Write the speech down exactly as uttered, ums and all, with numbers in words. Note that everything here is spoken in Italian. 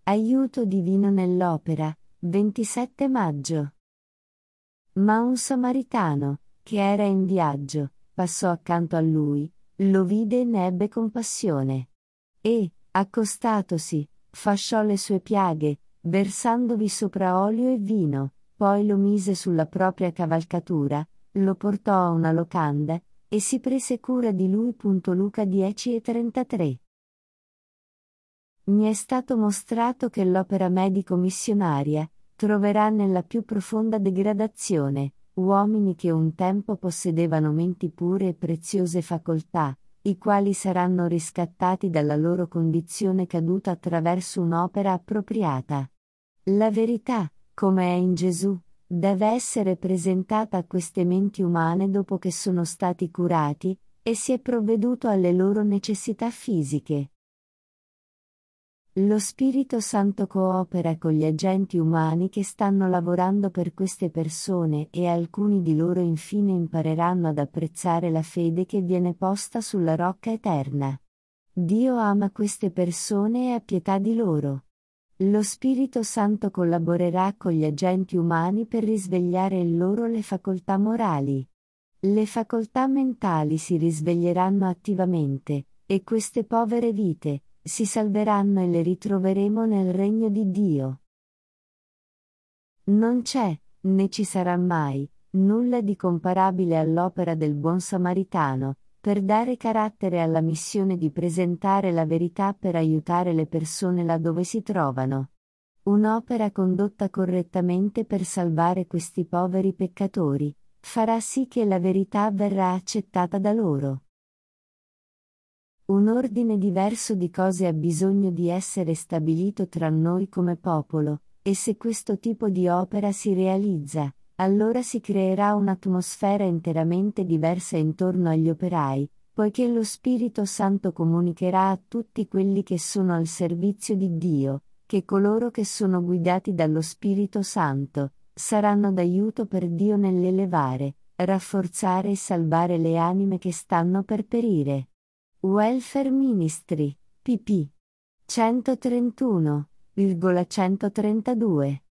Aiuto divino nell'opera, ventisette maggio. Ma un samaritano, che era in viaggio, passò accanto a lui, lo vide e ne ebbe compassione. E, accostatosi, fasciò le sue piaghe, versandovi sopra olio e vino, poi lo mise sulla propria cavalcatura, lo portò a una locanda, e si prese cura di lui. Luca dieci e trentatré. Mi è stato mostrato che l'opera medico-missionaria troverà nella più profonda degradazione uomini che un tempo possedevano menti pure e preziose facoltà, i quali saranno riscattati dalla loro condizione caduta attraverso un'opera appropriata. La verità, come è in Gesù, deve essere presentata a queste menti umane dopo che sono stati curati, e si è provveduto alle loro necessità fisiche. Lo Spirito Santo coopera con gli agenti umani che stanno lavorando per queste persone e alcuni di loro infine impareranno ad apprezzare la fede che viene posta sulla rocca eterna. Dio ama queste persone e ha pietà di loro. Lo Spirito Santo collaborerà con gli agenti umani per risvegliare in loro le facoltà morali. Le facoltà mentali si risveglieranno attivamente, e queste povere vite si salveranno e le ritroveremo nel regno di Dio. Non c'è, né ci sarà mai, nulla di comparabile all'opera del buon samaritano, per dare carattere alla missione di presentare la verità per aiutare le persone là dove si trovano. Un'opera condotta correttamente per salvare questi poveri peccatori, farà sì che la verità verrà accettata da loro. Un ordine diverso di cose ha bisogno di essere stabilito tra noi come popolo, e se questo tipo di opera si realizza, allora si creerà un'atmosfera interamente diversa intorno agli operai, poiché lo Spirito Santo comunicherà a tutti quelli che sono al servizio di Dio, che coloro che sono guidati dallo Spirito Santo saranno d'aiuto per Dio nell'elevare, rafforzare e salvare le anime che stanno per perire. Welfare Ministry, pp. centotrentuno, centotrentadue.